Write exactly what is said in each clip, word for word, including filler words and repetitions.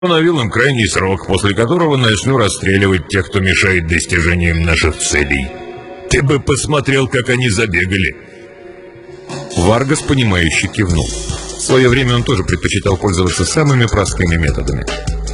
Установил им крайний срок, после которого начну расстреливать тех, кто мешает достижениям наших целей. Ты бы посмотрел, как они забегали. Варгас, понимающе кивнул. В свое время он тоже предпочитал пользоваться самыми простыми методами.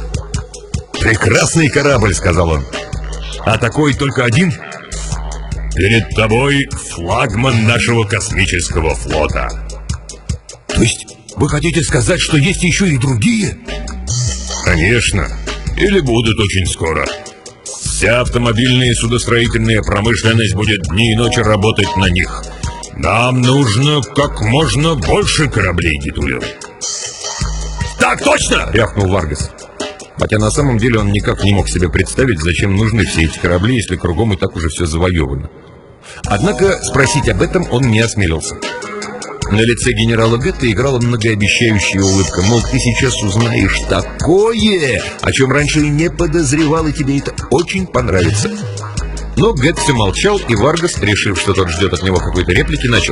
«Прекрасный корабль», — сказал он. «А такой только один? Перед тобой флагман нашего космического флота». «То есть вы хотите сказать, что есть еще и другие?» «Конечно. Или будут очень скоро. Вся автомобильная и судостроительная промышленность будет дни и ночи работать на них. Нам нужно как можно больше кораблей, Гитулио». «Так точно!» — рявкнул Варгас. Хотя на самом деле он никак не мог себе представить, зачем нужны все эти корабли, если кругом и так уже все завоевано. Однако спросить об этом он не осмелился. На лице генерала Гетта играла многообещающая улыбка. Мол, ты сейчас узнаешь такое, о чем раньше и не подозревал, и тебе это очень понравится. Но Гетт все молчал, и Варгас, решив, что тот ждет от него какой-то реплики, начал.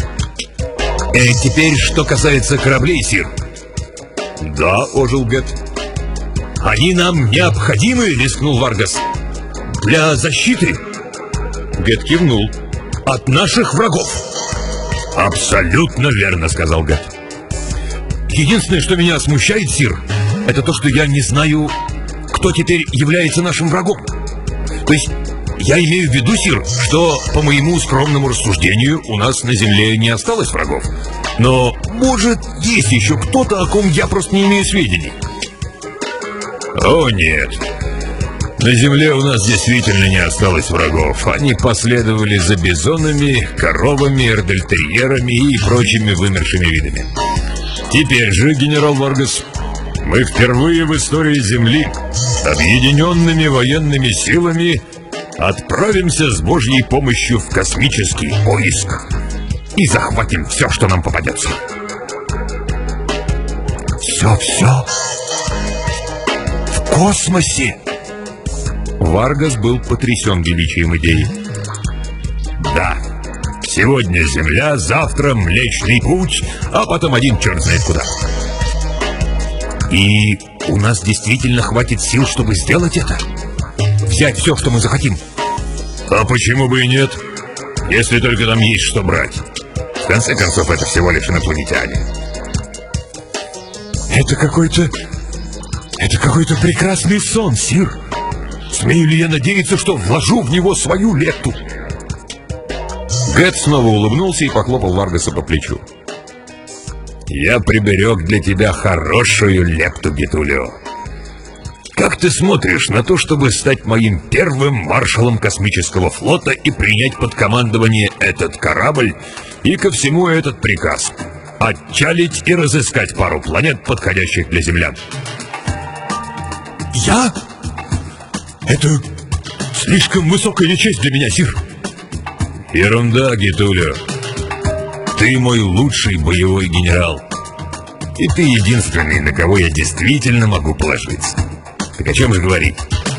«Э, теперь, что касается кораблей, сир». «Да», — ожил Гетт. «Они нам необходимы», — рискнул Варгас. «Для защиты». Гетт кивнул. «От наших врагов». «Абсолютно верно», — сказал Гетт. «Единственное, что меня смущает, сир, это то, что я не знаю, кто теперь является нашим врагом. То есть, я имею в виду, сир, что, по моему скромному рассуждению, у нас на Земле не осталось врагов. Но, может, есть еще кто-то, о ком я просто не имею сведений». «О, нет. На Земле у нас действительно не осталось врагов. Они последовали за бизонами, коровами, эрдельтерьерами и прочими вымершими видами. Теперь же, генерал Варгас, мы впервые в истории Земли объединенными военными силами отправимся с Божьей помощью в космический поиск и захватим все, что нам попадется». «Все-все в космосе?» Варгас был потрясен величием идеи. «Да. Сегодня Земля, завтра Млечный Путь, а потом один черт знает куда». «И у нас действительно хватит сил, чтобы сделать это? Взять все, что мы захотим?» «А почему бы и нет? Если только там есть что брать. В конце концов, это всего лишь инопланетяне». «Это какой-то... это какой-то прекрасный сон, сир. Смею ли я надеяться, что вложу в него свою лепту?» Гетт снова улыбнулся и похлопал Варгаса по плечу. «Я приберег для тебя хорошую лепту, Гитулио. Как ты смотришь на то, чтобы стать моим первым маршалом космического флота и принять под командование этот корабль и ко всему этот приказ? Отчалить и разыскать пару планет, подходящих для землян». «Я? Это слишком высокая честь для меня, сир». «Ерунда, Гитулио. Ты мой лучший боевой генерал. И ты единственный, на кого я действительно могу положиться. Так о чем же говорить?»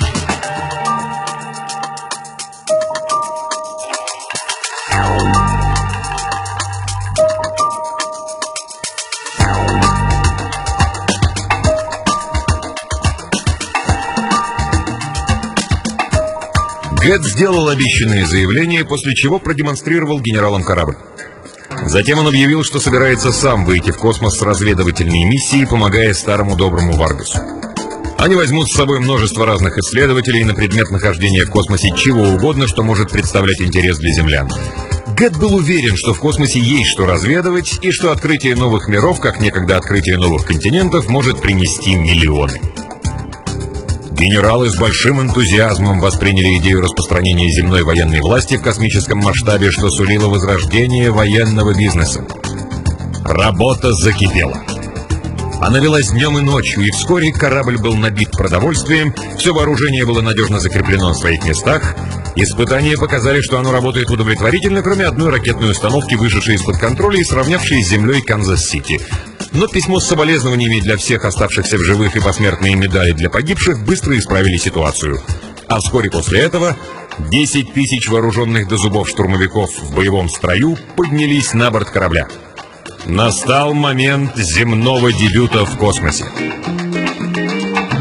Гетт сделал обещанные заявления, после чего продемонстрировал генералам корабль. Затем он объявил, что собирается сам выйти в космос с разведывательной миссией, помогая старому доброму Варгасу. Они возьмут с собой множество разных исследователей на предмет нахождения в космосе чего угодно, что может представлять интерес для землян. Гетт был уверен, что в космосе есть что разведывать, и что открытие новых миров, как некогда открытие новых континентов, может принести миллионы. Генералы с большим энтузиазмом восприняли идею распространения земной военной власти в космическом масштабе, что сулило возрождение военного бизнеса. Работа закипела. Она велась днем и ночью, и вскоре корабль был набит продовольствием, все вооружение было надежно закреплено на своих местах. Испытания показали, что оно работает удовлетворительно, кроме одной ракетной установки, вышедшей из-под контроля и сравнявшей с землей Канзас-Сити. Но письмо с соболезнованиями для всех оставшихся в живых и посмертные медали для погибших быстро исправили ситуацию. А вскоре после этого десять тысяч вооруженных до зубов штурмовиков в боевом строю поднялись на борт корабля. Настал момент земного дебюта в космосе.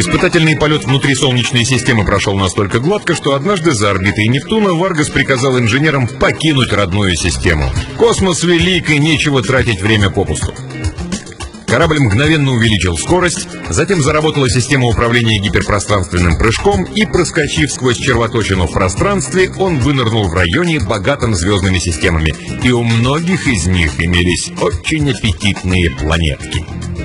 Испытательный полет внутри Солнечной системы прошел настолько гладко, что однажды за орбитой Нептуна Варгас приказал инженерам покинуть родную систему. Космос велик, и нечего тратить время попусту. Корабль мгновенно увеличил скорость, затем заработала система управления гиперпространственным прыжком, и, проскочив сквозь червоточину в пространстве, он вынырнул в районе, богатом звездными системами. И у многих из них имелись очень аппетитные планетки.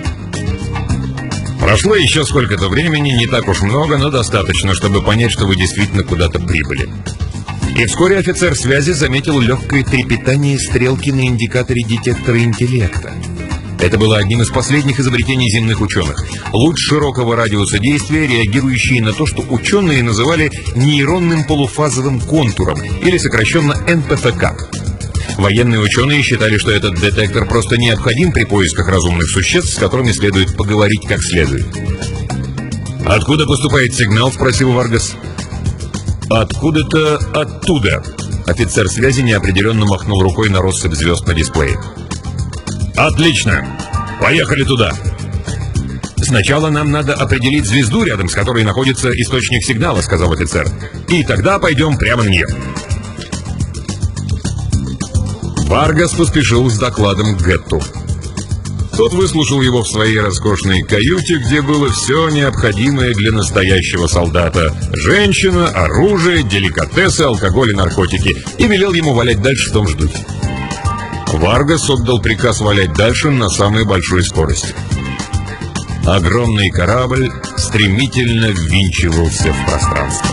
Прошло еще сколько-то времени, не так уж много, но достаточно, чтобы понять, что вы действительно куда-то прибыли. И вскоре офицер связи заметил легкое трепетание стрелки на индикаторе детектора интеллекта. Это было одним из последних изобретений земных ученых. Луч широкого радиуса действия, реагирующий на то, что ученые называли нейронным полуфазовым контуром, или сокращенно эн пэ эф ка. Военные ученые считали, что этот детектор просто необходим при поисках разумных существ, с которыми следует поговорить как следует. «Откуда поступает сигнал?» — спросил Варгас. «Откуда-то оттуда». Офицер связи неопределенно махнул рукой на россыпь звезд на дисплее. «Отлично! Поехали туда!» «Сначала нам надо определить звезду, рядом с которой находится источник сигнала», — сказал офицер. «И тогда пойдем прямо на нее». Варгас поспешил с докладом к Гетту. Тот выслушал его в своей роскошной каюте, где было все необходимое для настоящего солдата: женщина, оружие, деликатесы, алкоголь и наркотики, и велел ему валять дальше в том же духе. Варгас отдал приказ валять дальше на самой большой скорости. Огромный корабль стремительно ввинчивался в пространство.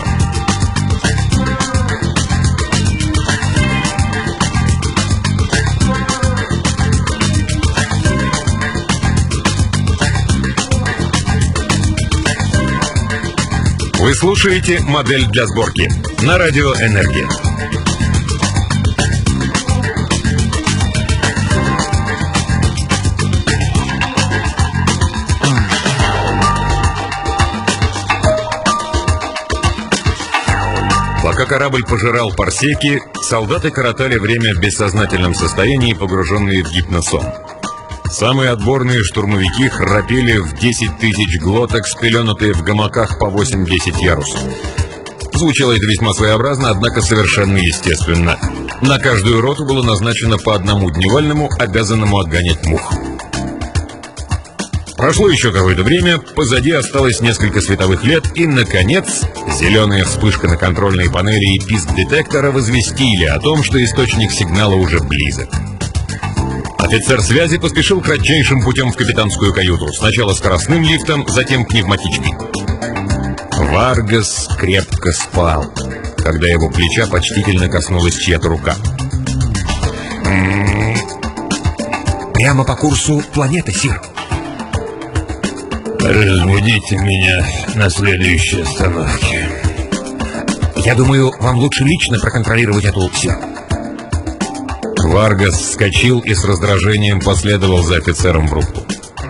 Вы слушаете «Модель для сборки» на радио «Энергия». Пока корабль пожирал парсеки, солдаты коротали время в бессознательном состоянии, погруженные в гипносон. Самые отборные штурмовики храпели в десять тысяч глоток, спеленутые в гамаках по восемь-десять ярусов. Звучало это весьма своеобразно, однако совершенно естественно. На каждую роту было назначено по одному дневальному, обязанному отгонять мух. Прошло еще какое-то время, позади осталось несколько световых лет, и, наконец, зеленая вспышка на контрольной панели и писк детектора возвестили о том, что источник сигнала уже близок. Офицер связи поспешил кратчайшим путем в капитанскую каюту. Сначала скоростным лифтом, затем пневматичкой. Варгас крепко спал, когда его плеча почтительно коснулась чья-то рука. «Прямо по курсу планеты, сир». «Разбудите меня на следующей остановке». «Я думаю, вам лучше лично проконтролировать эту, сир». Варгас вскочил и с раздражением последовал за офицером в рубку.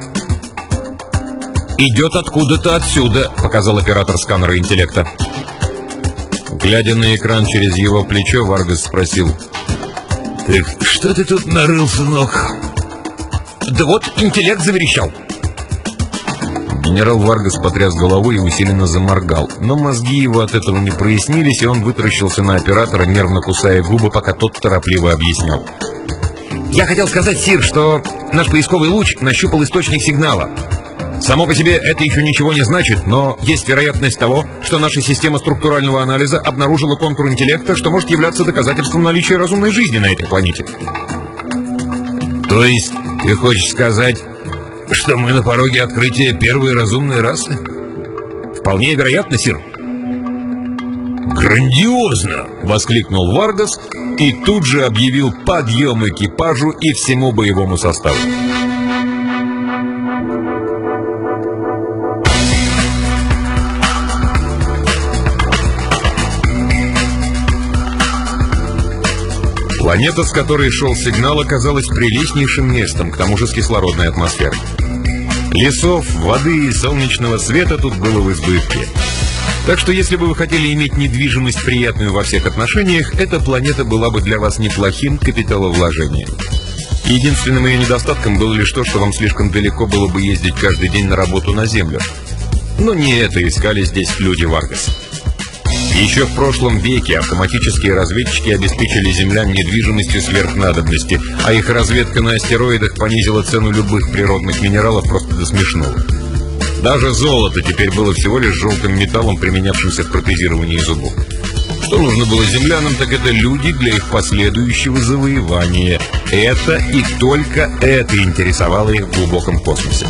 «Идет откуда-то отсюда», — показал оператор сканера интеллекта. Глядя на экран через его плечо, Варгас спросил: «Так что ты тут нарыл, сынок?» «Да вот интеллект заверещал». Генерал Варгас потряс головой и усиленно заморгал, но мозги его от этого не прояснились, и он вытаращился на оператора, нервно кусая губы, пока тот торопливо объяснял. «Я хотел сказать, сир, что наш поисковый луч нащупал источник сигнала. Само по себе это еще ничего не значит, но есть вероятность того, что наша система структурального анализа обнаружила контур интеллекта, что может являться доказательством наличия разумной жизни на этой планете». «То есть ты хочешь сказать, что мы на пороге открытия первой разумной расы?» «Вполне вероятно, сир». «Грандиозно!» — воскликнул Варгас и тут же объявил подъем экипажу и всему боевому составу. Планета, с которой шел сигнал, оказалась прелестнейшим местом, к тому же с кислородной атмосферой. Лесов, воды и солнечного света тут было в избытке. Так что если бы вы хотели иметь недвижимость, приятную во всех отношениях, эта планета была бы для вас неплохим капиталовложением. Единственным ее недостатком было лишь то, что вам слишком далеко было бы ездить каждый день на работу на Землю. Но не это искали здесь люди Варгаса. Еще в прошлом веке автоматические разведчики обеспечили землян недвижимостью сверх надобности, а их разведка на астероидах понизила цену любых природных минералов просто до смешного. Даже золото теперь было всего лишь желтым металлом, применявшимся в протезировании зубов. Что нужно было землянам, так это люди для их последующего завоевания. Это и только это интересовало их в глубоком космосе.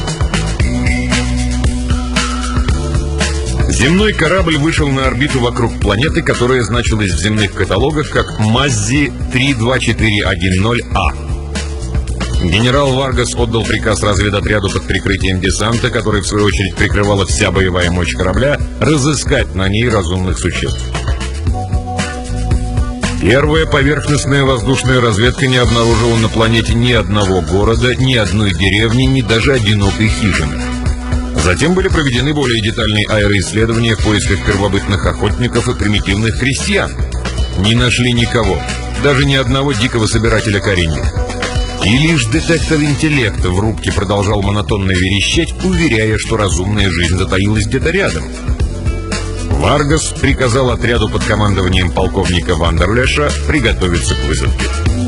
Земной корабль вышел на орбиту вокруг планеты, которая значилась в земных каталогах как Маззи три два четыре один ноль А. Генерал Варгас отдал приказ разведотряду под прикрытием десанта, который в свою очередь прикрывала вся боевая мощь корабля, разыскать на ней разумных существ. Первая поверхностная воздушная разведка не обнаружила на планете ни одного города, ни одной деревни, ни даже одинокой хижины. Затем были проведены более детальные аэроисследования в поисках первобытных охотников и примитивных крестьян. Не нашли никого, даже ни одного дикого собирателя кореньев. И лишь детектор интеллекта в рубке продолжал монотонно верещать, уверяя, что разумная жизнь затаилась где-то рядом. Варгас приказал отряду под командованием полковника Вандерлеша приготовиться к высадке.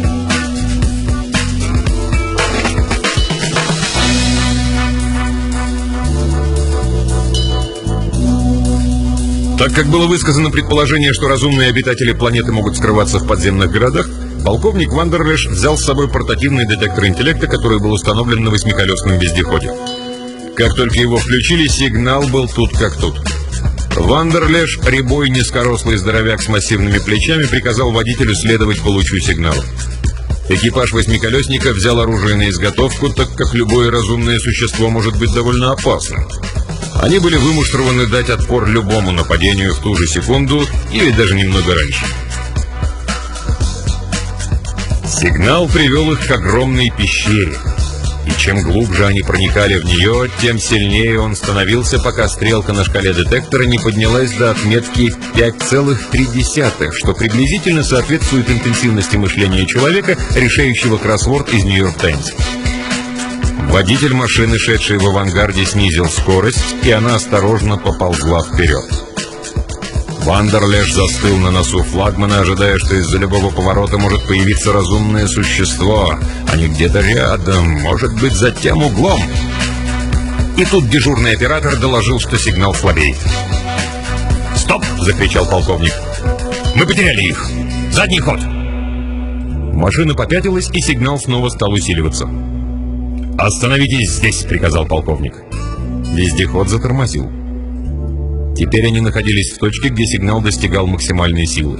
Так как было высказано предположение, что разумные обитатели планеты могут скрываться в подземных городах, полковник Вандерлеш взял с собой портативный детектор интеллекта, который был установлен на восьмиколесном вездеходе. Как только его включили, сигнал был тут как тут. Вандерлеш, рябой низкорослый здоровяк с массивными плечами, приказал водителю следовать по лучу сигнала. Экипаж восьмиколесника взял оружие на изготовку, так как любое разумное существо может быть довольно опасным. Они были вымуштрованы дать отпор любому нападению в ту же секунду или даже немного раньше. Сигнал привел их к огромной пещере. И чем глубже они проникали в нее, тем сильнее он становился, пока стрелка на шкале детектора не поднялась до отметки пять целых три десятых, что приблизительно соответствует интенсивности мышления человека, решающего кроссворд из «Нью-Йорк Таймс». Водитель машины, шедший в авангарде, снизил скорость, и она осторожно поползла вперед. Вандерлеш застыл на носу флагмана, ожидая, что из-за любого поворота может появиться разумное существо. Они где-то рядом, может быть, за тем углом. И тут дежурный оператор доложил, что сигнал слабеет. «Стоп!» — закричал полковник. «Мы потеряли их! Задний ход!» Машина попятилась, и сигнал снова стал усиливаться. «Остановитесь здесь!» — приказал полковник. Вездеход затормозил. Теперь они находились в точке, где сигнал достигал максимальной силы.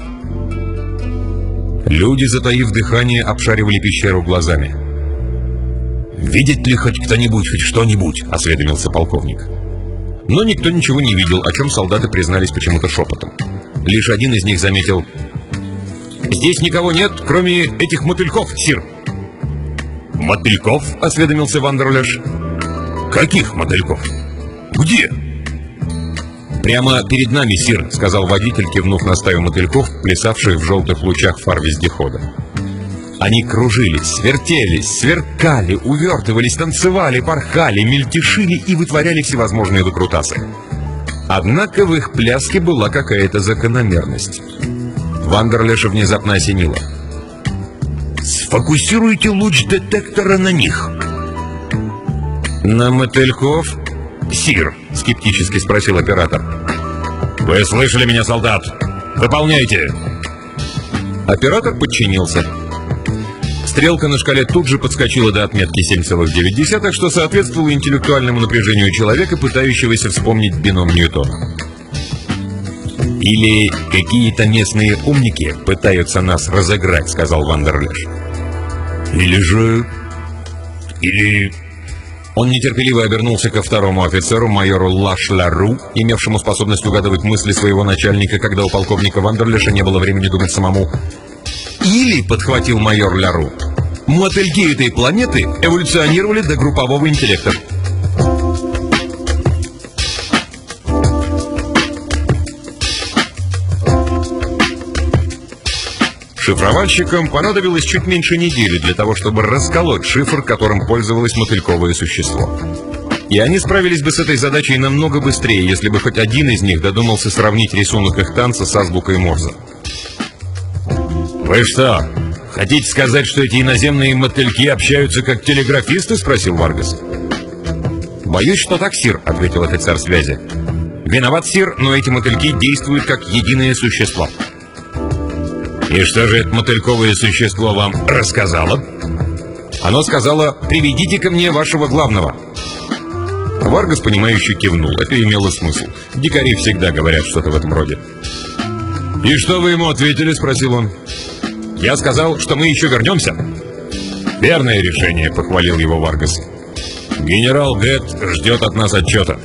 Люди, затаив дыхание, обшаривали пещеру глазами. «Видит ли хоть кто-нибудь, хоть что-нибудь?» — осведомился полковник. Но никто ничего не видел, о чем солдаты признались почему-то шепотом. Лишь один из них заметил: «Здесь никого нет, кроме этих мотыльков, сир». «Мотыльков?» — осведомился Вандерлеш. «Каких мотыльков? Где?» «Прямо перед нами, сир», — сказал водитель, кивнув на стаю мотыльков, плясавших в желтых лучах фар вездехода. Они кружились, вертелись, сверкали, увертывались, танцевали, порхали, мельтешили и вытворяли всевозможные выкрутасы. Однако в их пляске была какая-то закономерность. Вандерлеша внезапно осенило. «Сфокусируйте луч детектора на них». «На мотыльков, сир?» — скептически спросил оператор. «Вы слышали меня, солдат? Выполняйте!» Оператор подчинился. Стрелка на шкале тут же подскочила до отметки семь целых девять десятых, что соответствовало интеллектуальному напряжению человека, пытающегося вспомнить бином Ньютона. «Или какие-то местные умники пытаются нас разыграть», — сказал Вандерлеш. «Или же... или...» Он нетерпеливо обернулся ко второму офицеру, майору Лашлару, имевшему способность угадывать мысли своего начальника, когда у полковника Вандерлеша не было времени думать самому. «Или», — подхватил майор Лару, — «мотыльки этой планеты эволюционировали до группового интеллекта». Шифровальщикам понадобилось чуть меньше недели для того, чтобы расколоть шифр, которым пользовалось мотыльковое существо. И они справились бы с этой задачей намного быстрее, если бы хоть один из них додумался сравнить рисунок их танца с азбукой Морзе. «Вы что, хотите сказать, что эти иноземные мотыльки общаются как телеграфисты?» — спросил Варгас. «Боюсь, что так, сир», — ответил офицер связи. «Виноват, сир, но эти мотыльки действуют как единое существо». «И что же это мотыльковое существо вам рассказало?» Оно сказало: «Приведите ко мне вашего главного». Варгас, понимающе кивнул. Это имело смысл. Дикари всегда говорят что-то в этом роде. «И что вы ему ответили?» — спросил он. «Я сказал, что мы еще вернемся». «Верное решение», — похвалил его Варгас. «Генерал Гэтт ждет от нас отчета».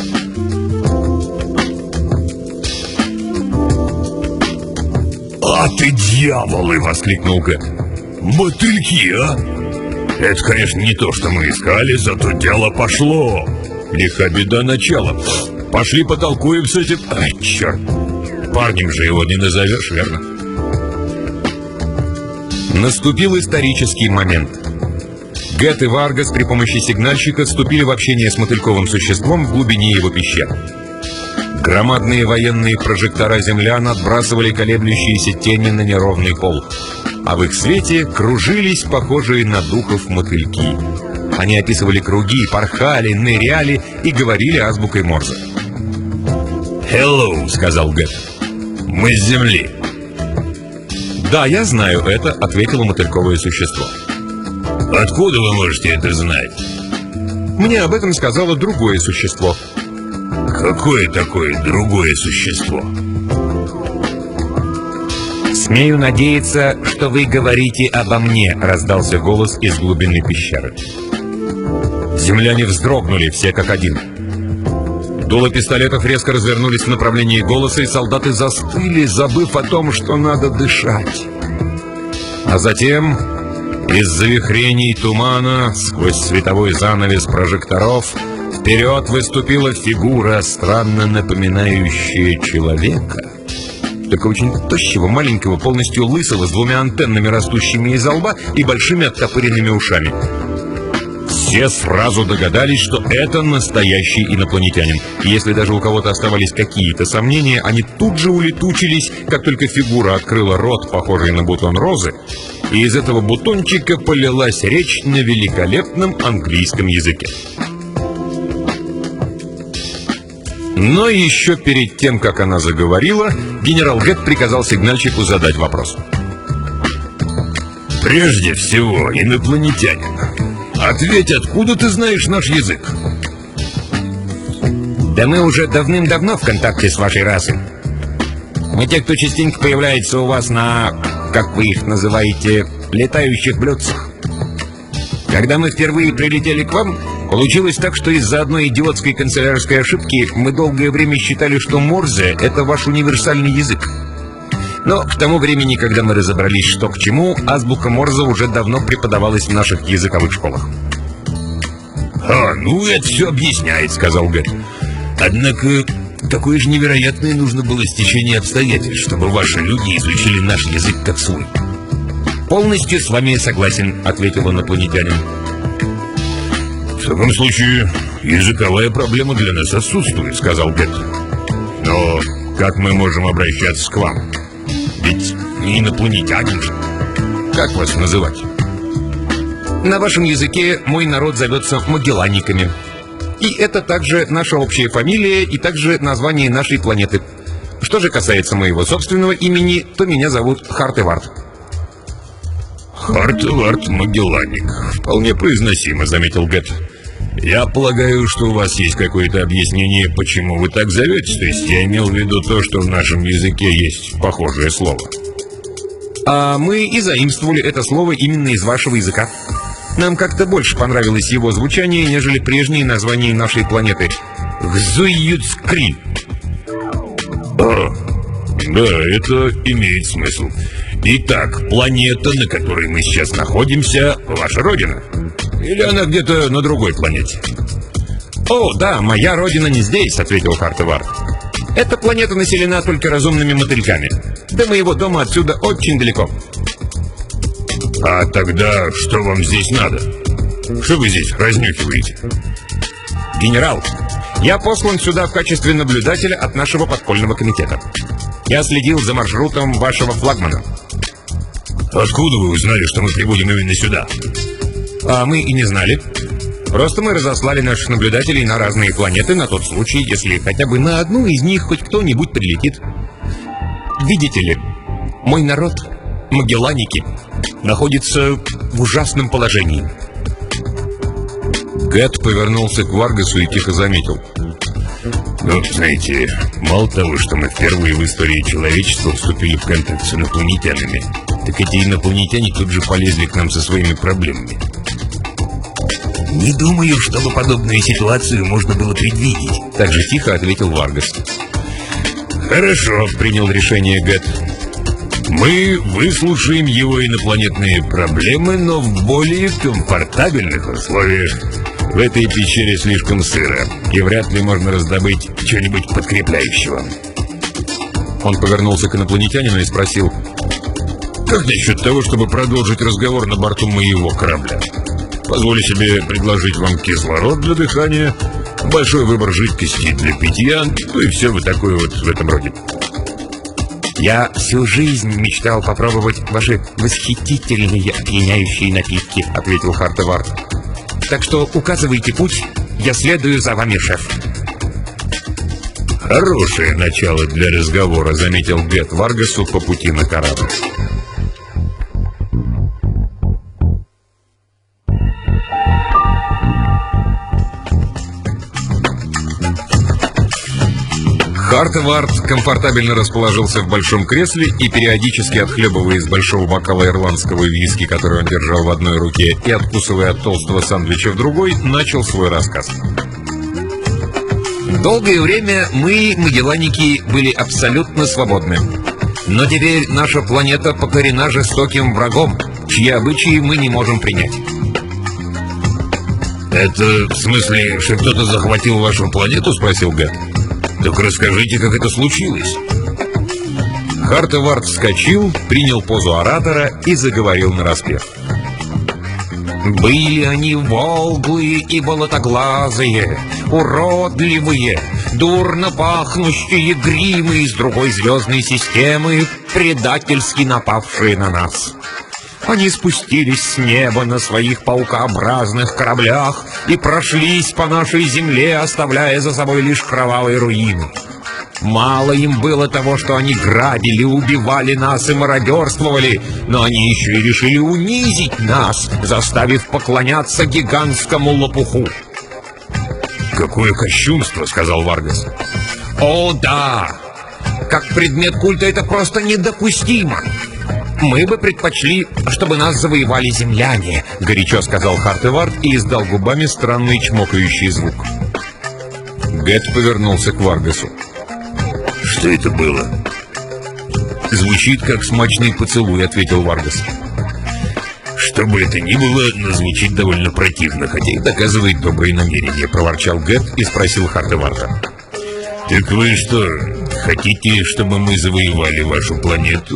«А ты дьяволы!» — воскликнул Гэтт. «Мотыльки, а? Это, конечно, не то, что мы искали, зато дело пошло. Лиха беда начала. Пошли потолкуем с этим... Ай, черт! Парнем же его не назовешь, верно?» Наступил исторический момент. Гэтт и Варгас при помощи сигнальщика вступили в общение с мотыльковым существом в глубине его пещеры. Громадные военные прожектора землян отбрасывали колеблющиеся тени на неровный пол, а в их свете кружились похожие на духов мотыльки. Они описывали круги, порхали, ныряли и говорили азбукой Морзе. «Hello», — сказал Гэтт. «Мы с Земли». «Да, я знаю это», — ответило мотыльковое существо. «Откуда вы можете это знать?» «Мне об этом сказало другое существо». «Какое такое другое существо?» «Смею надеяться, что вы говорите обо мне», — раздался голос из глубины пещеры. Земляне вздрогнули, все как один. Дула пистолетов резко развернулись в направлении голоса, и солдаты застыли, забыв о том, что надо дышать. А затем из завихрений тумана, сквозь световой занавес прожекторов, вперед выступила фигура, странно напоминающая человека. Только очень тощего, маленького, полностью лысого, с двумя антеннами, растущими из лба, и большими оттопыренными ушами. Все сразу догадались, что это настоящий инопланетянин. И если даже у кого-то оставались какие-то сомнения, они тут же улетучились, как только фигура открыла рот, похожий на бутон розы, и из этого бутончика полилась речь на великолепном английском языке. Но еще перед тем, как она заговорила, генерал Гэтт приказал сигнальщику задать вопрос. «Прежде всего, инопланетянин, ответь, откуда ты знаешь наш язык?» «Да мы уже давным-давно в контакте с вашей расой. Мы те, кто частенько появляется у вас на, как вы их называете, летающих блюдцах. Когда мы впервые прилетели к вам, получилось так, что из-за одной идиотской канцелярской ошибки мы долгое время считали, что Морзе — это ваш универсальный язык. Но к тому времени, когда мы разобрались, что к чему, азбука Морзе уже давно преподавалась в наших языковых школах». «А, ну это все объясняет», — сказал Гэтт. «Однако, какое же невероятное нужно было стечение обстоятельств, чтобы ваши люди изучили наш язык как свой». «Полностью с вами согласен», — ответил инопланетянин. «В таком случае, языковая проблема для нас отсутствует», — сказал Гэтт. «Но как мы можем обращаться к вам? Ведь не инопланетянин же. Как вас называть?» «На вашем языке мой народ зовется Магелланниками. И это также наша общая фамилия и также название нашей планеты. Что же касается моего собственного имени, то меня зовут Хартевард». «Хартевард Магелланник. Вполне произносимо», — заметил Гэтт. «Я полагаю, что у вас есть какое-то объяснение, почему вы так зоветесь. То есть я имел в виду то, что в нашем языке есть похожее слово». «А мы и заимствовали это слово именно из вашего языка. Нам как-то больше понравилось его звучание, нежели прежние названия нашей планеты. Гзуйюцкри». «А, да, это имеет смысл. Итак, планета, на которой мы сейчас находимся, ваша родина? Или она где-то на другой планете?» «О, да, моя родина не здесь», — ответил Хартевард. «Эта планета населена только разумными мотыльками. До моего дома отсюда очень далеко». «А тогда что вам здесь надо? Что вы здесь разнюхиваете?» «Генерал, я послан сюда в качестве наблюдателя от нашего подпольного комитета. Я следил за маршрутом вашего флагмана». «Откуда вы узнали, что мы прибудем именно сюда?» «А мы и не знали. Просто мы разослали наших наблюдателей на разные планеты на тот случай, если хотя бы на одну из них хоть кто-нибудь прилетит. Видите ли, мой народ, магелланики, находится в ужасном положении». Гэт повернулся к Варгасу и тихо заметил: «Ну, знаете, мало того, что мы впервые в истории человечества вступили в контакт с инопланетянами, так эти инопланетяне тут же полезли к нам со своими проблемами. Не думаю, чтобы подобную ситуацию можно было предвидеть», — так же тихо ответил Варгас. «Хорошо», — принял решение Гэт. «Мы выслушаем его инопланетные проблемы, но в более комфортабельных условиях. В этой пещере слишком сыро, и вряд ли можно раздобыть что-нибудь подкрепляющего». Он повернулся к инопланетянину и спросил: «Как насчет того, чтобы продолжить разговор на борту моего корабля? Позволю себе предложить вам кислород для дыхания, большой выбор жидкости для питья, ну и все вот такое вот в этом роде». «Я всю жизнь мечтал попробовать ваши восхитительные опьяняющие напитки», — ответил Хартевард. «Так что указывайте путь, я следую за вами, шеф». «Хорошее начало для разговора», — заметил Гэт Варгасу по пути на корабль. Хартевард комфортабельно расположился в большом кресле и, периодически отхлебывая из большого бокала ирландского виски, который он держал в одной руке, и откусывая от толстого сандвича в другой, начал свой рассказ. «Долгое время мы, магелланики, были абсолютно свободны. Но теперь наша планета покорена жестоким врагом, чьи обычаи мы не можем принять». «Это в смысле, что кто-то захватил вашу планету?» — спросил Гэт. «Так расскажите, как это случилось». Хартевард вскочил, принял позу оратора и заговорил нараспев. «Были они волглые и болотоглазые, уродливые, дурно пахнущие гримы из другой звездной системы, предательски напавшие на нас. Они спустились с неба на своих паукообразных кораблях и прошлись по нашей земле, оставляя за собой лишь кровавые руины. Мало им было того, что они грабили, убивали нас и мародерствовали, но они еще и решили унизить нас, заставив поклоняться гигантскому лопуху». «Какое кощунство!» — сказал Варгас. «О, да! Как предмет культа это просто недопустимо! Мы бы предпочли, чтобы нас завоевали земляне», — горячо сказал Хартевард и издал губами странный чмокающий звук. Гэт повернулся к Варгасу. «Что это было?» «Звучит как смачный поцелуй», — ответил Варгас. «Что бы это ни было, но звучит довольно противно, хотя и доказывает добрые намерения», — проворчал Гэт и спросил Хартеварда. «Так вы что, хотите, чтобы мы завоевали вашу планету?»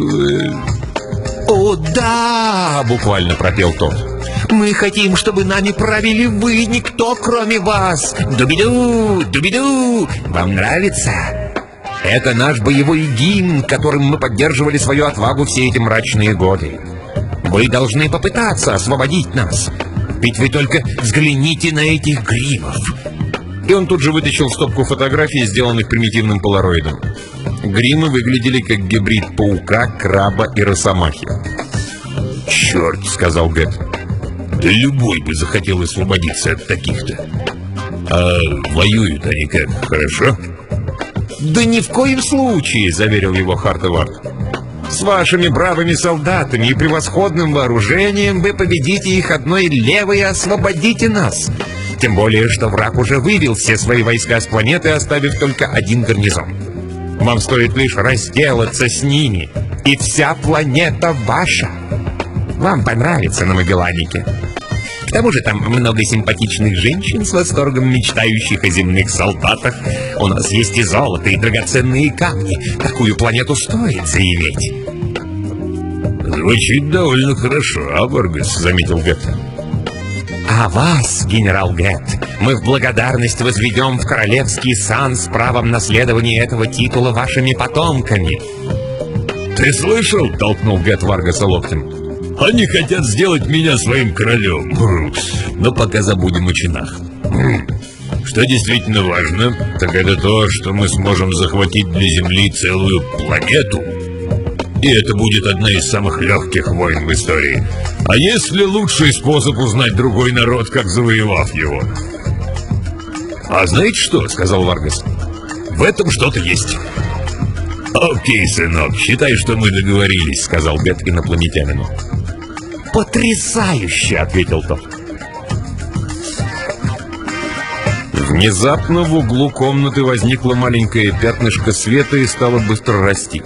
«О, да!» — буквально пропел тот. «Мы хотим, чтобы нами правили вы, никто, кроме вас! Дубиду! Дубиду! Вам нравится? Это наш боевой гимн, которым мы поддерживали свою отвагу все эти мрачные годы. Вы должны попытаться освободить нас, ведь вы только взгляните на этих гримов!» И он тут же вытащил стопку фотографий, сделанных примитивным полароидом. Гримы выглядели как гибрид паука, краба и росомахи. «Черт!» — сказал Гэт. «Да любой бы захотел освободиться от таких-то. А воюют они как, хорошо?» «Да ни в коем случае!» — заверил его Хартевард. «С вашими бравыми солдатами и превосходным вооружением вы победите их одной левой и освободите нас. Тем более, что враг уже вывел все свои войска с планеты, оставив только один гарнизон. Вам стоит лишь разделаться с ними, и вся планета ваша. Вам понравится на Магелланике. К тому же там много симпатичных женщин с восторгом мечтающих о земных солдатах. У нас есть и золото, и драгоценные камни. Такую планету стоит заиметь». «Звучит довольно хорошо, а, Варгас?» — заметил Гэт. «А вас, генерал Гэт, Мы в благодарность возведем в королевский сан с правом наследования этого титула вашими потомками. «Ты слышал?» — толкнул Гэт Варгаса локтем. «Они хотят сделать меня своим королем. Но пока забудем о чинах. Что действительно важно, так это то, что мы сможем захватить для Земли целую планету. И это будет одна из самых легких войн в истории. А есть ли лучший способ узнать другой народ, как завоевав его?» «А знаете что?» — сказал Варгас. «В этом что-то есть». «Окей, сынок, считай, что мы договорились», — сказал Бет инопланетянину. «Потрясающе!» — ответил тот. Внезапно в углу комнаты возникло маленькое пятнышко света и стало быстро расти.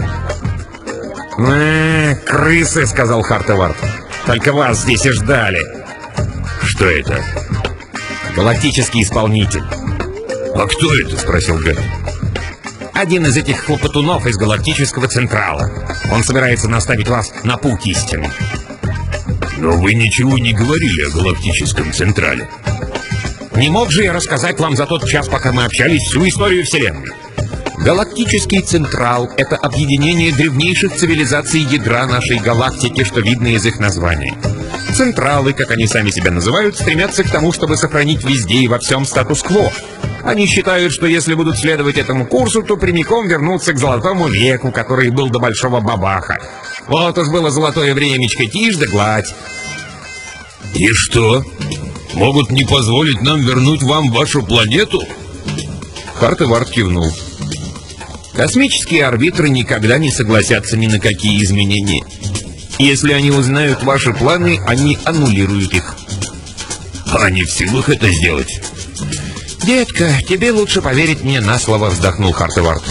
«Э, крысы!» — сказал Хартевард. «Только вас здесь и ждали». «Что это?» «Галактический исполнитель». «А кто это?» — спросил Гэт. «Один из этих хлопотунов из Галактического Централа. Он собирается наставить вас на путь истины». «Но вы ничего не говорили о Галактическом Централе». «Не мог же я рассказать вам за тот час, пока мы общались, всю историю Вселенной?» Галактический Централ — это объединение древнейших цивилизаций ядра нашей галактики, что видно из их названия. Централы, как они сами себя называют, стремятся к тому, чтобы сохранить везде и во всем статус-кво. Они считают, что если будут следовать этому курсу, то прямиком вернутся к золотому веку, который был до Большого Бабаха. Вот уж было золотое времечко, тишь да гладь. «И что? Могут не позволить нам вернуть вам вашу планету?» Хартевард кивнул. Космические арбитры никогда не согласятся ни на какие изменения. Если они узнают ваши планы, они аннулируют их. Они в силах это сделать? «Детка, тебе лучше поверить мне на слово», — вздохнул Хартевард.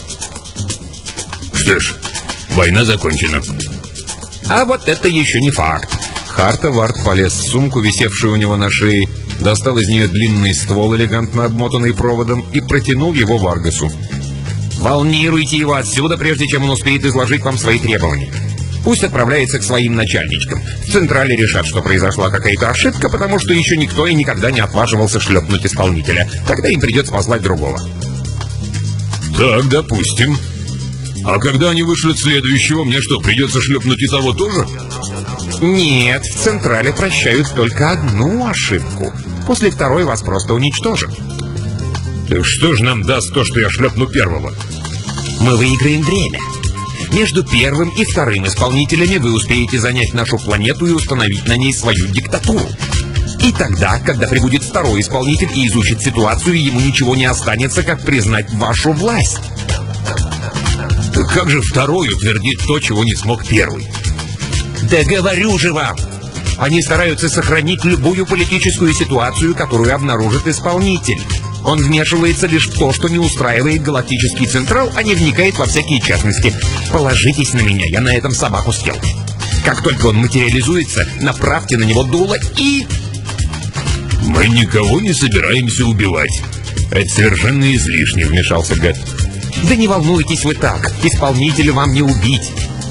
«Что ж, война закончена». «А вот это еще не факт». Хартевард полез в сумку, висевшую у него на шее, достал из нее длинный ствол, элегантно обмотанный проводом, и протянул его Варгасу. «Волнируйте его отсюда, прежде чем он успеет изложить вам свои требования. Пусть отправляется к своим начальничкам. В Централе решат, что произошла какая-то ошибка, потому что еще никто и никогда не отваживался шлепнуть исполнителя. Тогда им придется послать другого». «Так, допустим. А когда они вышлют следующего, мне что, придется шлепнуть и того тоже?» «Нет, в Централе прощают только одну ошибку. После второй вас просто уничтожат». «Так что же нам даст то, что я шлепну первого?» «Мы выиграем время. Между первым и вторым исполнителями вы успеете занять нашу планету и установить на ней свою диктатуру. И тогда, когда прибудет второй исполнитель и изучит ситуацию, ему ничего не останется, как признать вашу власть». «Так как же второй утвердит то, чего не смог первый?» «Да говорю же вам! Они стараются сохранить любую политическую ситуацию, которую обнаружит исполнитель. Он вмешивается лишь в то, что не устраивает Галактический Централ, а не вникает во всякие частности. Положитесь на меня, я на этом собаку съел. Как только он материализуется, направьте на него дуло и...» «Мы никого не собираемся убивать. Это совершенно излишне», — вмешался Гэт. «Да не волнуйтесь вы так, исполнителя вам не убить».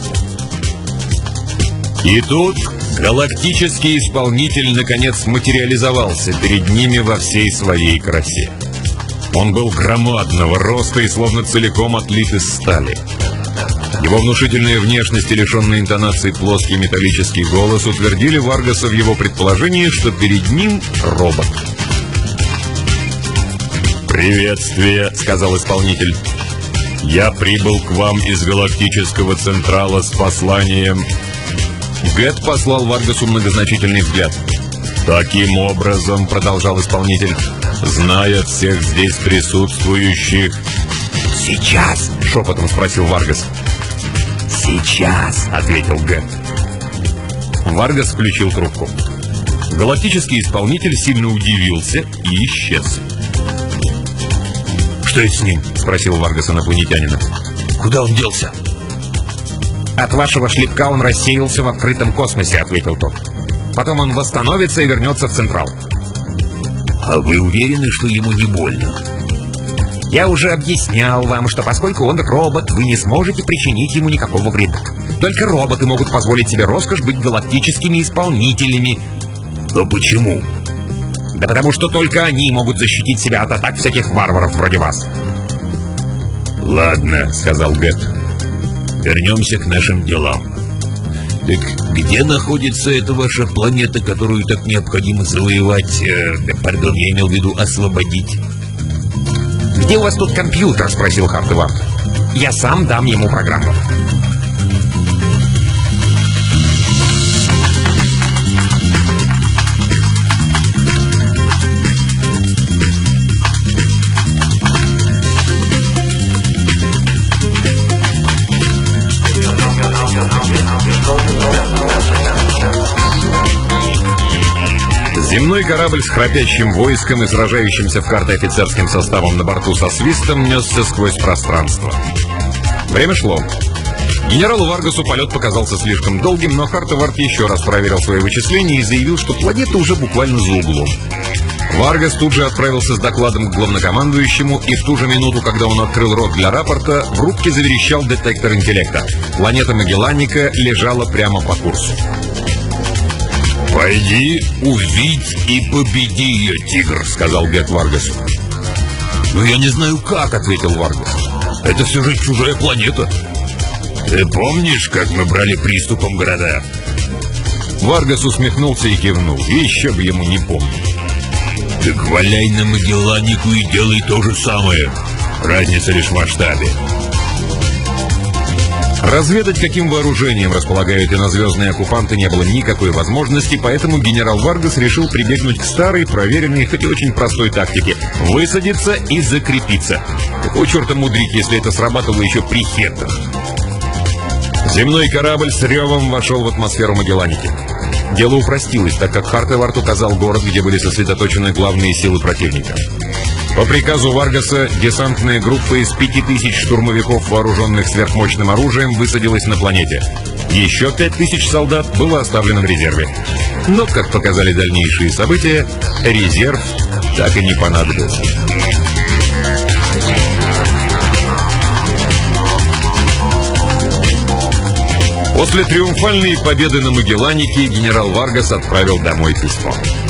И тут галактический исполнитель наконец материализовался перед ними во всей своей красе. Он был громадного роста и словно целиком отлит из стали. Его внушительная внешность и лишенный интонации плоский металлический голос утвердили Варгаса в его предположении, что перед ним робот. «Приветствие», — сказал исполнитель. «Я прибыл к вам из Галактического Централа с посланием...» Гэт послал Варгасу многозначительный взгляд. «Таким образом, — продолжал исполнитель, — зная всех здесь присутствующих...» «Сейчас?» — шепотом спросил Варгас. «Сейчас!» — ответил Гэт. Варгас включил трубку. Галактический исполнитель сильно удивился и исчез. «Что это с ним?» — спросил Варгас инопланетянина. «Куда он делся?» «От вашего шлепка он рассеялся в открытом космосе», — ответил тот. «Потом он восстановится и вернется в Централ». «А вы уверены, что ему не больно?» «Я уже объяснял вам, что поскольку он робот, вы не сможете причинить ему никакого вреда. Только роботы могут позволить себе роскошь быть галактическими исполнителями». «Но почему?» Да потому что только они могут защитить себя от атак всяких варваров вроде вас. «Ладно», — сказал Гет. «Вернемся к нашим делам. Так где находится эта ваша планета, которую так необходимо завоевать, э, пардон, я имел в виду освободить?» «Где у вас тут компьютер?» — спросил Хартевард. «Я сам дам ему программу». Земной корабль с храпящим войском и сражающимся в карты офицерским составом на борту со свистом несся сквозь пространство. Время шло. Генералу Варгасу полет показался слишком долгим, но Хартевард еще раз проверил свои вычисления и заявил, что планета уже буквально за углом. Варгас тут же отправился с докладом к главнокомандующему, и в ту же минуту, когда он открыл рот для рапорта, в рубке заверещал детектор интеллекта. Планета Магелланика лежала прямо по курсу. «Пойди, увидь и победи ее, тигр», — сказал Гет Варгасу. «Но я не знаю как», — ответил Варгас. «Это все же чужая планета». «Ты помнишь, как мы брали приступом города?» Варгас усмехнулся и кивнул. Еще бы ему не помнить. «Так валяй на Магелланику и делай то же самое. Разница лишь в масштабе». Разведать, каким вооружением располагают инозвездные оккупанты, не было никакой возможности, поэтому генерал Варгас решил прибегнуть к старой, проверенной, хоть и очень простой тактике — высадиться и закрепиться. Какого черта мудрить, если это срабатывало еще при хеттах? Земной корабль с ревом вошел в атмосферу Магелланики. Дело упростилось, так как Хартевард указал город, где были сосредоточены главные силы противника. По приказу Варгаса десантная группа из пяти тысяч штурмовиков, вооруженных сверхмощным оружием, высадилась на планете. Еще пять тысяч солдат было оставлено в резерве. Но, как показали дальнейшие события, резерв так и не понадобился. После триумфальной победы на Магелланике генерал Варгас отправил домой письмо.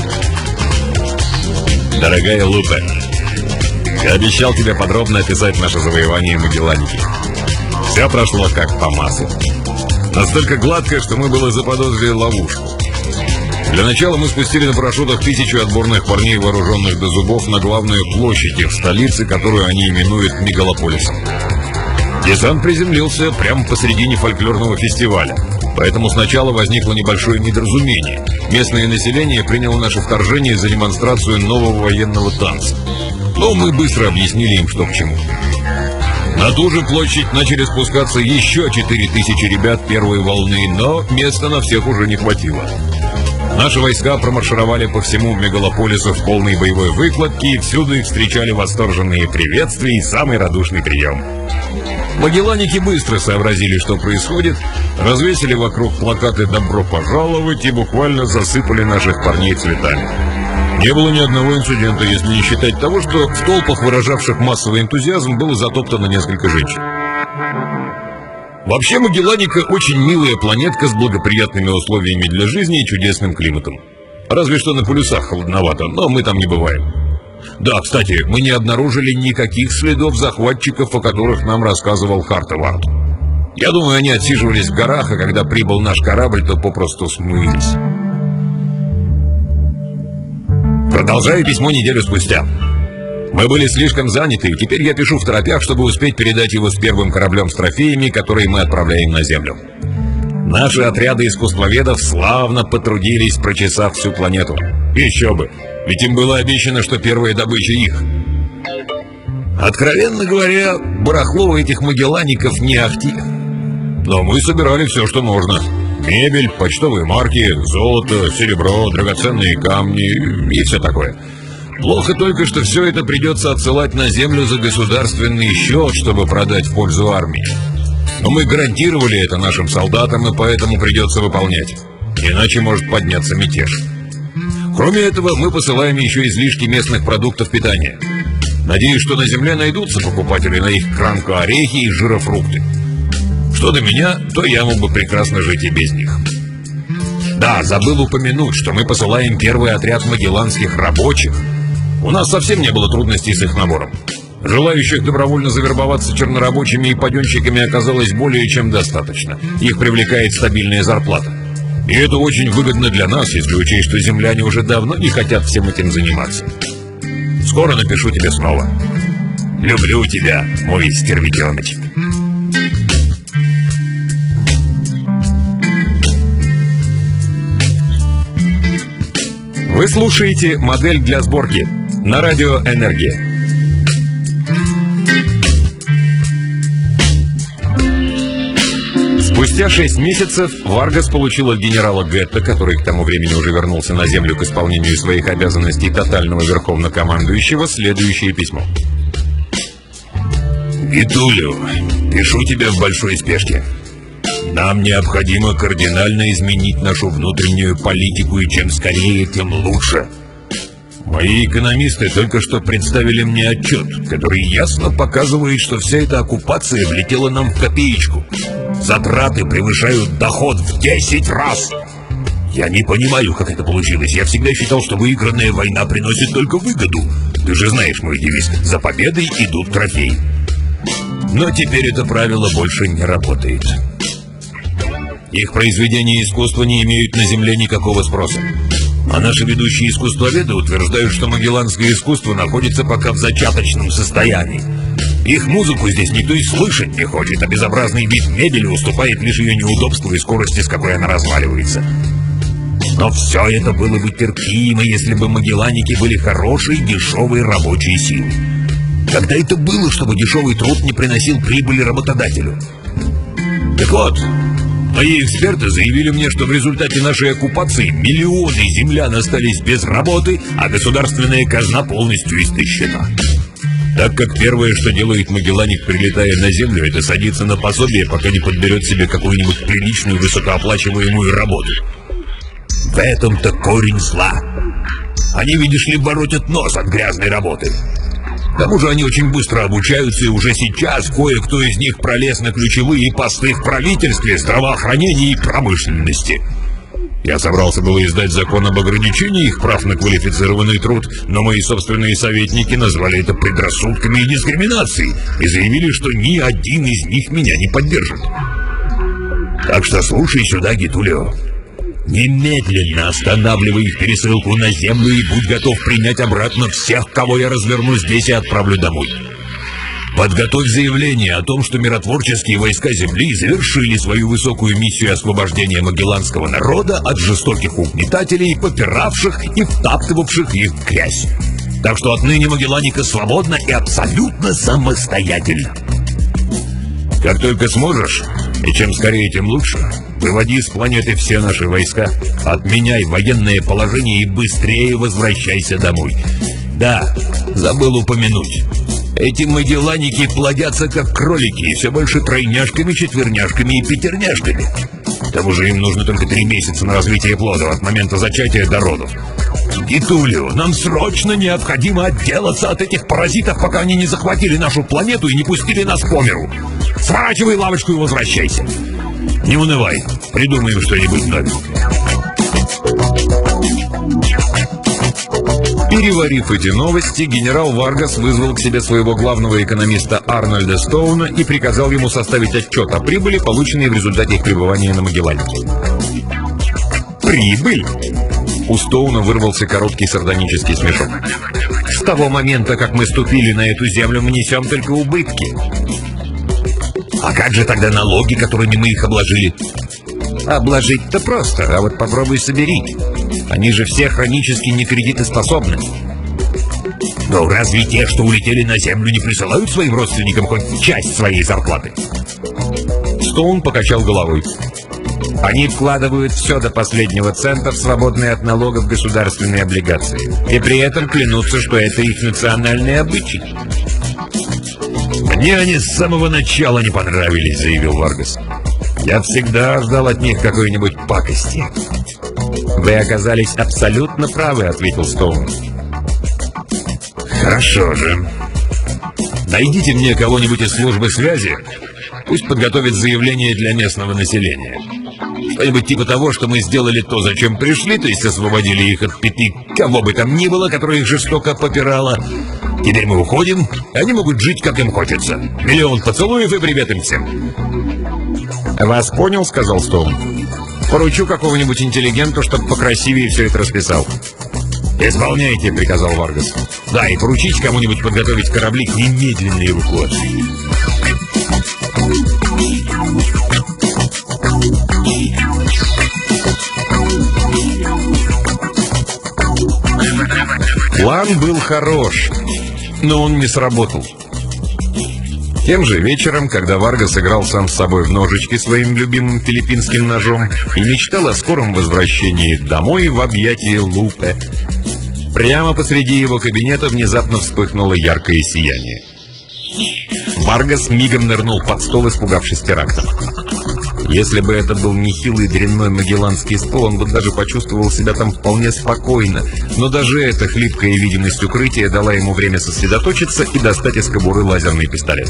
«Дорогая Лупе, я обещал тебе подробно описать наше завоевание Магелланики. Все прошло как по маслу. Настолько гладко, что мы было заподозрили ловушку. Для начала мы спустили на парашютах тысячу отборных парней, вооруженных до зубов, на главную площадь их столицы, которую они именуют Мегалополисом. Десант приземлился прямо посредине фольклорного фестиваля, поэтому сначала возникло небольшое недоразумение. Местное население приняло наше вторжение за демонстрацию нового военного танца. Но мы быстро объяснили им, что к чему. На ту же площадь начали спускаться еще четыре тысячи ребят первой волны, но места на всех уже не хватило. Наши войска промаршировали по всему Мегалополису в полной боевой выкладке, и всюду их встречали восторженные приветствия и самый радушный прием. Магелланики быстро сообразили, что происходит, развесили вокруг плакаты «Добро пожаловать» и буквально засыпали наших парней цветами. Не было ни одного инцидента, если не считать того, что в толпах, выражавших массовый энтузиазм, было затоптано несколько женщин. Вообще, Магелланика очень милая планетка с благоприятными условиями для жизни и чудесным климатом. Разве что на полюсах холодновато, но мы там не бываем. Да, кстати, мы не обнаружили никаких следов захватчиков, о которых нам рассказывал Хартевард. Я думаю, они отсиживались в горах, а когда прибыл наш корабль, то попросту смылись. Продолжаю письмо неделю спустя. Мы были слишком заняты, и теперь я пишу в торопях, чтобы успеть передать его с первым кораблем с трофеями, которые мы отправляем на Землю. Наши отряды искусствоведов славно потрудились, прочесав всю планету. Еще бы, ведь им было обещано, что первая добыча их. Откровенно говоря, барахло у этих магеллаников не ахти. Но мы собирали все, что можно. Мебель, почтовые марки, золото, серебро, драгоценные камни и все такое. Плохо только, что все это придется отсылать на Землю за государственный счет, чтобы продать в пользу армии. Но мы гарантировали это нашим солдатам, и поэтому придется выполнять. Иначе может подняться мятеж. Кроме этого, мы посылаем еще излишки местных продуктов питания. Надеюсь, что на Земле найдутся покупатели на их кранко-орехи и жирофрукты. Что до меня, то я мог бы прекрасно жить и без них. Да, забыл упомянуть, что мы посылаем первый отряд магелланских рабочих. У нас совсем не было трудностей с их набором. Желающих добровольно завербоваться чернорабочими и паденщиками оказалось более чем достаточно. Их привлекает стабильная зарплата. И это очень выгодно для нас, если учесть, что земляне уже давно не хотят всем этим заниматься. Скоро напишу тебе снова. Люблю тебя, мой стервятеночек. Вы слушаете «Модель для сборки» на радио «Энергия». Спустя шесть месяцев Варгас получил от генерала Гетта, который к тому времени уже вернулся на землю к исполнению своих обязанностей тотального верховнокомандующего, следующее письмо. Гитулио, пишу тебе в большой спешке. Нам необходимо кардинально изменить нашу внутреннюю политику, и чем скорее, тем лучше. Мои экономисты только что представили мне отчет, который ясно показывает, что вся эта оккупация влетела нам в копеечку. Затраты превышают доход в десять раз. Я не понимаю, как это получилось. Я всегда считал, что выигранная война приносит только выгоду. Ты же знаешь мой девиз: за победой идут трофеи. Но теперь это правило больше не работает. Их произведения искусства не имеют на земле никакого спроса. А наши ведущие искусствоведы утверждают, что магелланское искусство находится пока в зачаточном состоянии. Их музыку здесь никто и слышать не хочет, а безобразный вид мебели уступает лишь ее неудобству и скорости, с какой она разваливается. Но все это было бы терпимо, если бы магелланики были хорошей, дешевой рабочей силой. Когда это было, чтобы дешевый труд не приносил прибыли работодателю? Так вот, мои эксперты заявили мне, что в результате нашей оккупации миллионы землян остались без работы, а государственная казна полностью истощена. Так как первое, что делает магелланик, прилетая на землю, это садиться на пособие, пока не подберет себе какую-нибудь приличную высокооплачиваемую работу. В этом-то корень зла. Они, видишь ли, воротят нос от грязной работы. К тому же они очень быстро обучаются, и уже сейчас кое-кто из них пролез на ключевые посты в правительстве, здравоохранении и промышленности. Я собрался было издать закон об ограничении их прав на квалифицированный труд, но мои собственные советники назвали это предрассудками и дискриминацией и заявили, что ни один из них меня не поддержит. Так что слушай сюда, Гитулио. Немедленно останавливай их пересылку на землю и будь готов принять обратно всех, кого я разверну здесь и отправлю домой. Подготовь заявление о том, что миротворческие войска Земли завершили свою высокую миссию освобождения магелланского народа от жестоких угнетателей, попиравших и втаптывавших их в грязь. Так что отныне Магелланика свободна и абсолютно самостоятельна. Как только сможешь, и чем скорее, тем лучше, выводи с планеты все наши войска, отменяй военное положение и быстрее возвращайся домой. Да, забыл упомянуть. Эти магелланики плодятся как кролики, и все больше тройняшками, четверняшками и пятерняшками. К тому же им нужно только три месяца на развитие плода от момента зачатия до родов. Гитулио, нам срочно необходимо отделаться от этих паразитов, пока они не захватили нашу планету и не пустили нас по миру. Сворачивай лавочку и возвращайся. Не унывай, придумаем что-нибудь новенькое. Переварив эти новости, генерал Варгас вызвал к себе своего главного экономиста Арнольда Стоуна и приказал ему составить отчет о прибыли, полученной в результате их пребывания на Магелланике. «Прибыль!» У Стоуна вырвался короткий сардонический смешок. «С того момента, как мы ступили на эту землю, мы несем только убытки». «А как же тогда налоги, которыми мы их обложили?» «Обложить-то просто, а вот попробуй собери. Они же все хронически некредитоспособны». «Но разве те, что улетели на землю, не присылают своим родственникам хоть часть своей зарплаты?» Стоун покачал головой. «Они вкладывают все до последнего цента в свободные от налогов государственные облигации. И при этом клянутся, что это их национальный обычай». «Мне они с самого начала не понравились», — заявил Варгас. «Я всегда ждал от них какой-нибудь пакости». «Вы оказались абсолютно правы», — ответил Стоун. «Хорошо же. Найдите мне кого-нибудь из службы связи, пусть подготовит заявление для местного населения. Что-нибудь типа того, что мы сделали то, зачем пришли, то есть освободили их от пяти, кого бы там ни было, которое их жестоко попирало. Теперь мы уходим, они могут жить, как им хочется. Миллион поцелуев и привет им всем. «Вас понял», — сказал Стоун. «Поручу какого-нибудь интеллигенту, чтобы покрасивее все это расписал». «Исполняйте», — приказал Варгас. «Да, и поручите кому-нибудь подготовить корабли к немедленной эвакуации». План был хорош, но он не сработал. Тем же вечером, когда Варгас играл сам с собой в ножички своим любимым филиппинским ножом и мечтал о скором возвращении домой в объятия Лупе, прямо посреди его кабинета внезапно вспыхнуло яркое сияние. Варгас мигом нырнул под стол, испугавшись теракта. Если бы это был нехилый дрянной магелланский стол, он бы даже почувствовал себя там вполне спокойно. Но даже эта хлипкая видимость укрытия дала ему время сосредоточиться и достать из кобуры лазерный пистолет.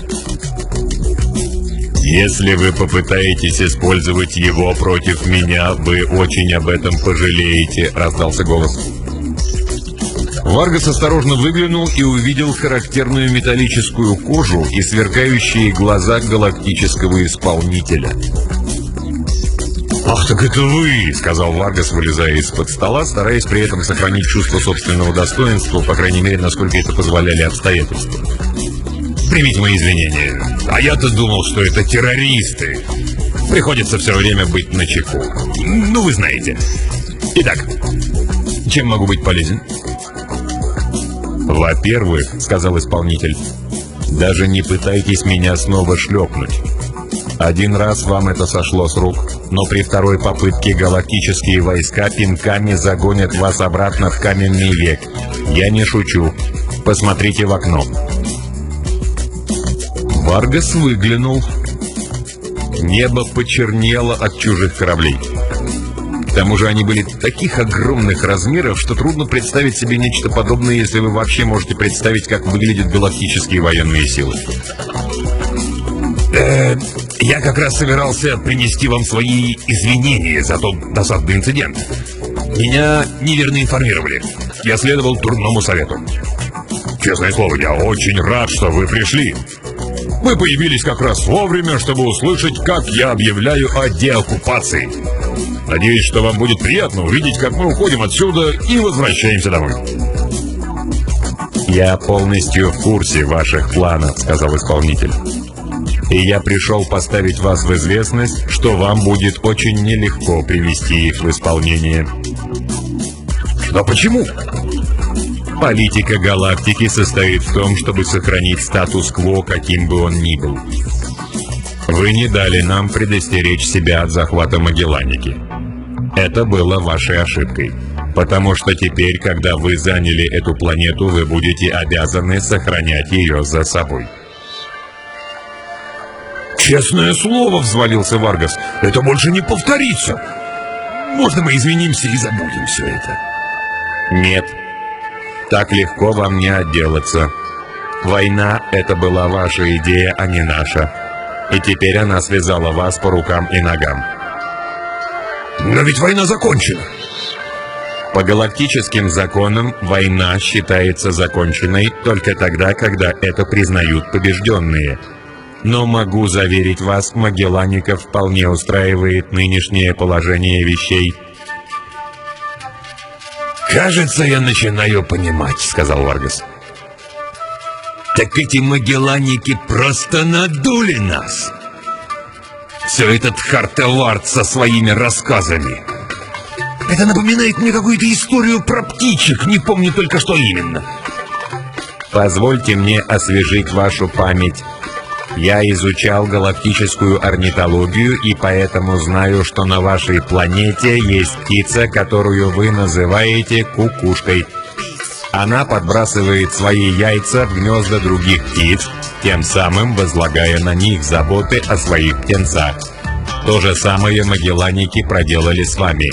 «Если вы попытаетесь использовать его против меня, вы очень об этом пожалеете», — раздался голос. Варгас осторожно выглянул и увидел характерную металлическую кожу и сверкающие глаза галактического исполнителя. «Ах, так это вы!» — сказал Варгас, вылезая из-под стола, стараясь при этом сохранить чувство собственного достоинства, по крайней мере, насколько это позволяли обстоятельства. «Примите мои извинения. А я-то думал, что это террористы. Приходится все время быть начеку. Ну, вы знаете. Итак, чем могу быть полезен?» «Во-первых, — сказал исполнитель, — даже не пытайтесь меня снова шлепнуть. Один раз вам это сошло с рук, но при второй попытке галактические войска пинками загонят вас обратно в каменный век. Я не шучу. Посмотрите в окно». Варгас выглянул. Небо почернело от чужих кораблей. К тому же они были таких огромных размеров, что трудно представить себе нечто подобное, если вы вообще можете представить, как выглядят галактические военные силы. Э, я как раз собирался принести вам свои извинения за тот досадный инцидент. Меня неверно информировали. Я следовал дурному совету. Честное слово, я очень рад, что вы пришли. Вы появились как раз вовремя, чтобы услышать, как я объявляю о деоккупации. Надеюсь, что вам будет приятно увидеть, как мы уходим отсюда и возвращаемся домой. «Я полностью в курсе ваших планов», — сказал исполнитель. «И я пришел поставить вас в известность, что вам будет очень нелегко привести их в исполнение». «Но почему?» «Политика галактики состоит в том, чтобы сохранить статус-кво, каким бы он ни был. Вы не дали нам предостеречь себя от захвата Магелланики. Это было вашей ошибкой, потому что теперь, когда вы заняли эту планету, вы будете обязаны сохранять ее за собой». «Честное слово», — взвалился Варгас, — «это больше не повторится. Можно мы извинимся и забудем все это?» «Нет, так легко вам не отделаться. Война — это была ваша идея, а не наша. И теперь она связала вас по рукам и ногам». «Но ведь война закончена». «По галактическим законам война считается законченной только тогда, когда это признают побежденные. Но могу заверить вас, Магелланика вполне устраивает нынешнее положение вещей». «Кажется, я начинаю понимать», — сказал Варгас. «Так эти Магелланики просто надули нас. Все этот Хартевард со своими рассказами. Это напоминает мне какую-то историю про птичек, не помню только что именно». «Позвольте мне освежить вашу память. Я изучал галактическую орнитологию и поэтому знаю, что на вашей планете есть птица, которую вы называете кукушкой. Она подбрасывает свои яйца в гнезда других птиц, тем самым возлагая на них заботы о своих птенцах. То же самое Магелланики проделали с вами».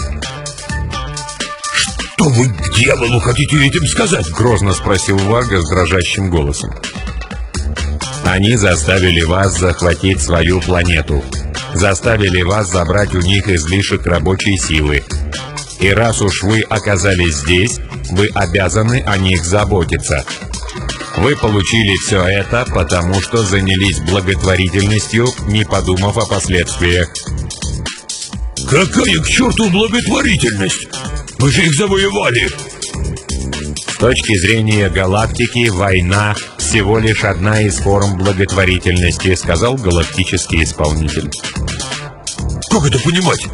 «Что вы к дьяволу хотите этим сказать?» — грозно спросил Варгас дрожащим голосом. «Они заставили вас захватить свою планету. заставили вас забрать у них излишек рабочей силы. И раз уж вы оказались здесь, вы обязаны о них заботиться. Вы получили все это, потому что занялись благотворительностью, не подумав о последствиях. Какая к черту благотворительность? Мы же их завоевали. С точки зрения галактики, война — всего лишь одна из форм благотворительности, сказал галактический исполнитель. Как это понимать?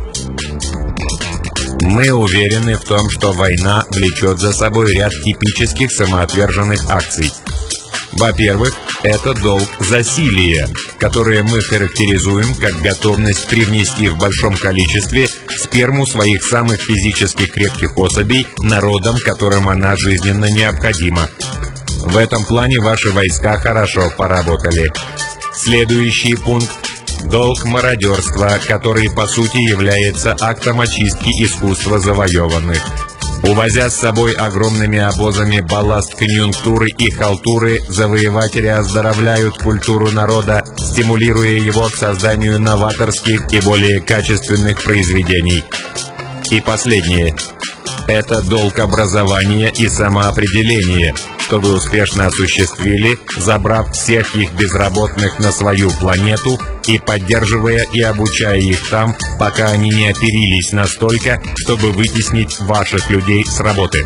Мы уверены в том, что война влечет за собой ряд типических самоотверженных акций. Во-первых, это долг засилия, которое мы характеризуем как готовность привнести в большом количестве сперму своих самых физически крепких особей народам, которым она жизненно необходима. В этом плане ваши войска хорошо поработали. Следующий пункт – долг мародерства, который по сути является актом очистки искусства завоеванных. Увозя с собой огромными обозами балласт конъюнктуры и халтуры, завоеватели оздоровляют культуру народа, стимулируя его к созданию новаторских и более качественных произведений. И последнее – это долг образования и самоопределения, что вы успешно осуществили, забрав всех их безработных на свою планету и поддерживая и обучая их там, пока они не оперились настолько, чтобы вытеснить ваших людей с работы.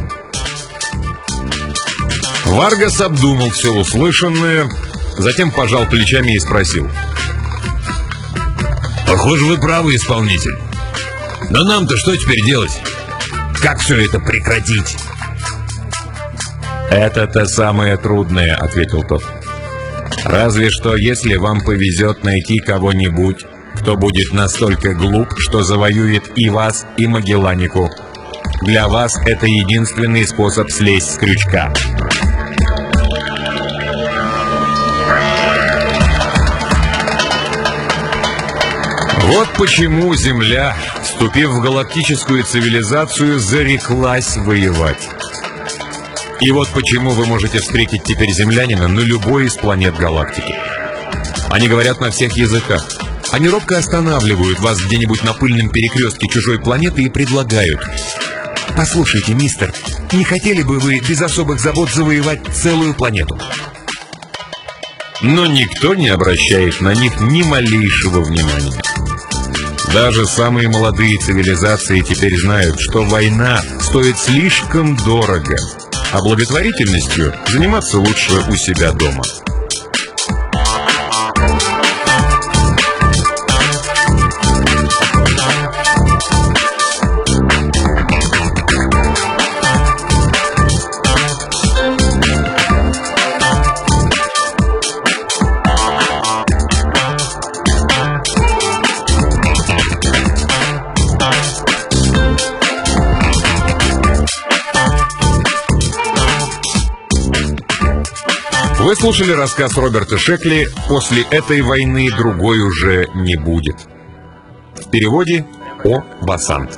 Варгас обдумал все услышанное, затем пожал плечами и спросил. Похоже, вы правы, исполнитель. Но нам-то что теперь делать? Как все это прекратить? «Это-то самое трудное», — ответил тот. «Разве что, если вам повезет найти кого-нибудь, кто будет настолько глуп, что завоюет и вас, и Магелланику. Для вас это единственный способ слезть с крючка». Вот почему Земля, вступив в галактическую цивилизацию, зареклась воевать. И вот почему вы можете встретить теперь землянина на любой из планет галактики. Они говорят на всех языках. Они робко останавливают вас где-нибудь на пыльном перекрестке чужой планеты и предлагают: «Послушайте, мистер, не хотели бы вы без особых забот завоевать целую планету?» Но никто не обращает на них ни малейшего внимания. Даже самые молодые цивилизации теперь знают, что война стоит слишком дорого, а благотворительностью заниматься лучше у себя дома. Вы слушали рассказ Роберта Шекли «После этой войны другой уже не будет». В переводе О. Басант.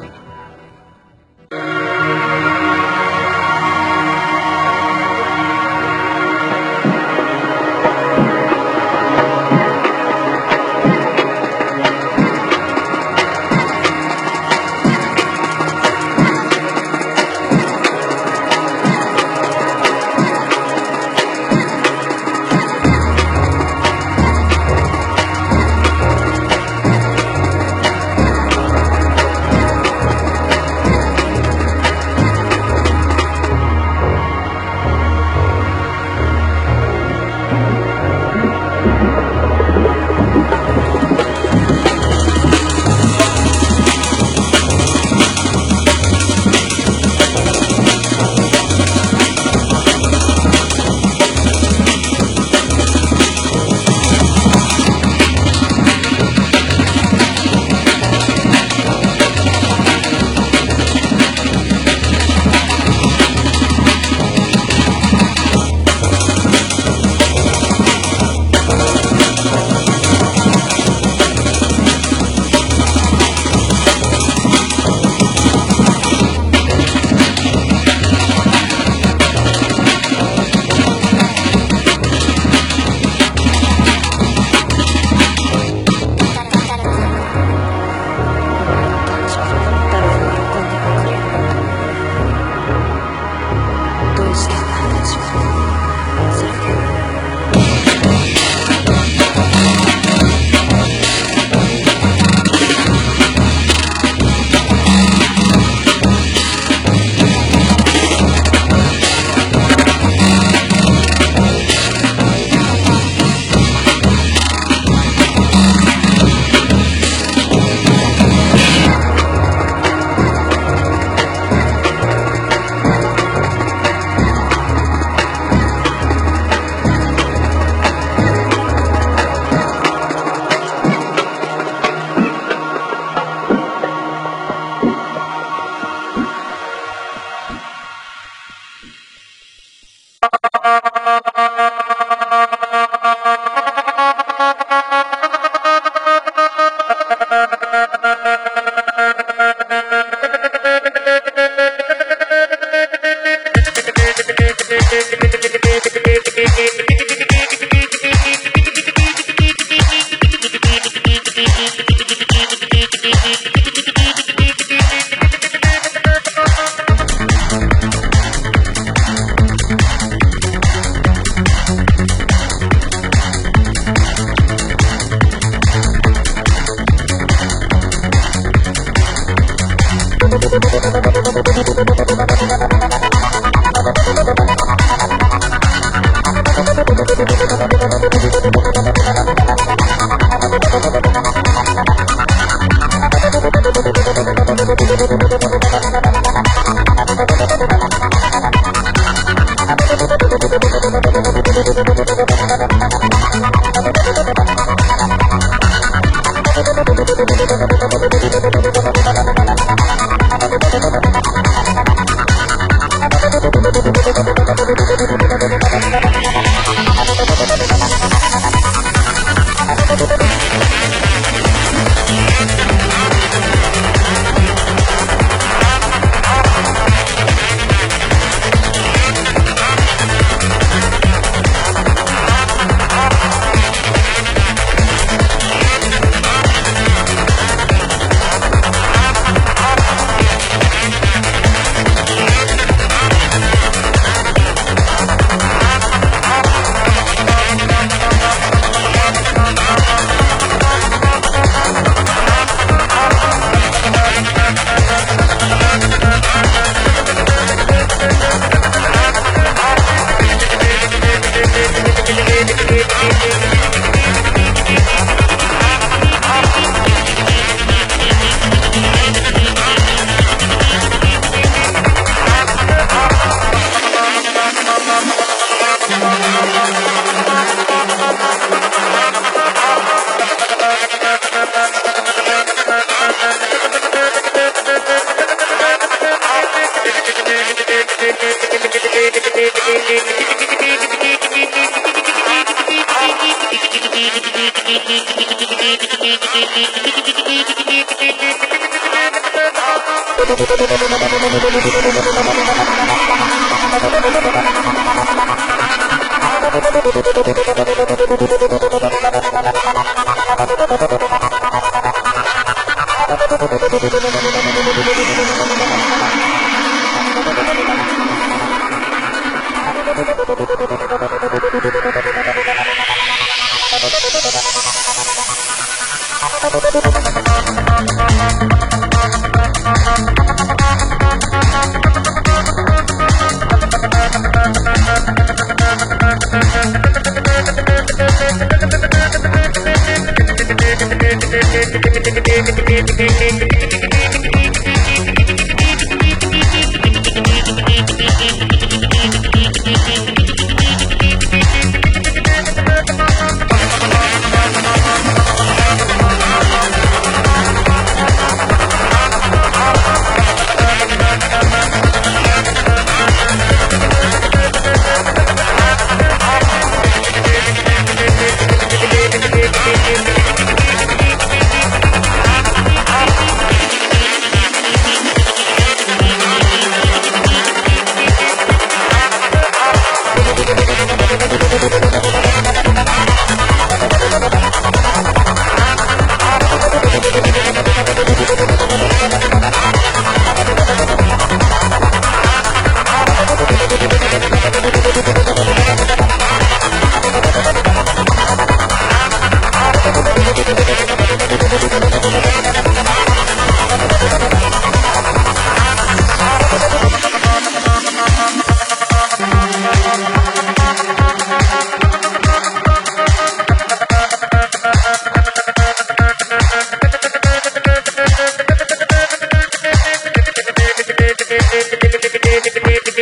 Thank you.